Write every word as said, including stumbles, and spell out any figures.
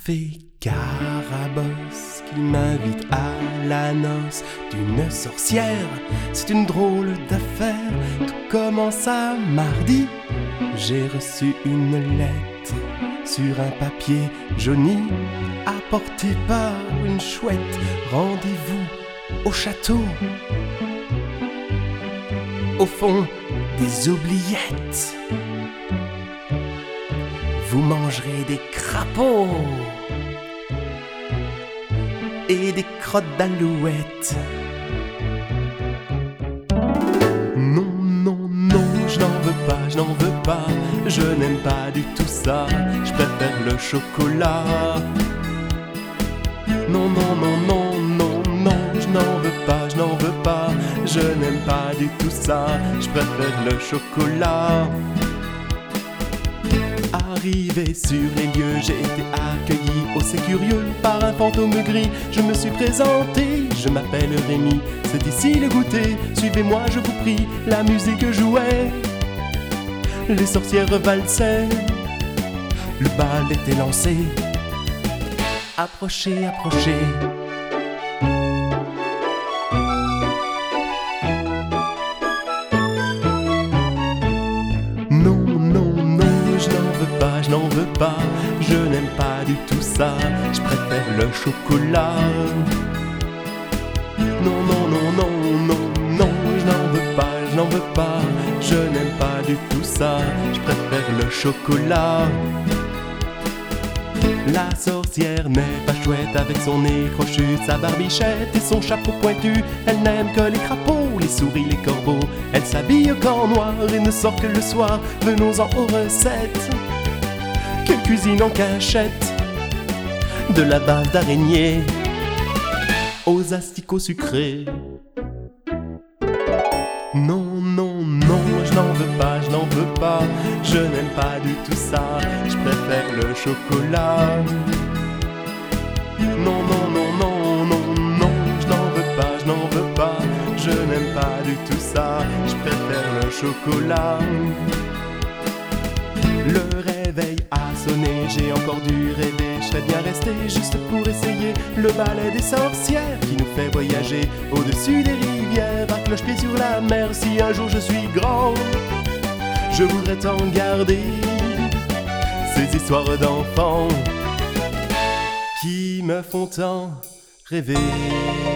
café Carabosse qui m'invite à la noce d'une sorcière. C'est une drôle d'affaire, tout commence à mardi. J'ai reçu une lettre sur un papier jauni, apportée par une chouette. Rendez-vous au château, au fond des oubliettes. Vous mangerez des crapauds et des crottes d'alouettes. Non, non, non, je n'en veux pas, je n'en veux pas. Je n'aime pas du tout ça, je préfère le chocolat. Non, non, non, non, non, non, je n'en veux pas, je n'en veux pas. Je n'aime pas du tout ça, je préfère le chocolat. Arrivé sur les lieux, j'ai été accueilli assez curieux par un fantôme gris. Je me suis présenté, je m'appelle Rémi. C'est ici le goûter, suivez-moi je vous prie. La musique jouait, les sorcières valsaient, le bal était lancé. Approchez, approchez. Non, non, non, je n'en veux pas, je n'en veux pas. Je n'aime pas du tout ça, je préfère le chocolat. Non, non, non, non, non, non, je n'en veux pas, je n'en veux pas. Je n'aime pas du tout ça, je préfère le chocolat. La sorcière n'est pas chouette avec son nez crochu, sa barbichette et son chapeau pointu. Elle n'aime que les crapauds, les souris, les corbeaux. Elle s'habille qu'en noir et ne sort que le soir. Venons-en aux recettes qu'elle cuisine en cachette. De la bave d'araignée aux asticots sucrés. Non, non, non, je n'en veux pas, je n'en veux pas. Je n'aime pas du tout ça, je préfère le chocolat. Non, non, non, non, non, non, je n'en veux pas, je n'en veux pas. Je n'aime pas du tout ça, je préfère le chocolat. Le réveil a sonné, j'ai encore dû rêver. Je serais bien resté juste pour essayer le ballet des sorcières qui nous fait voyager au-dessus des rivières, à cloche-pied sur la mer. Si un jour je suis grand, je voudrais t'en garder ces histoires d'enfants qui me font tant rêver.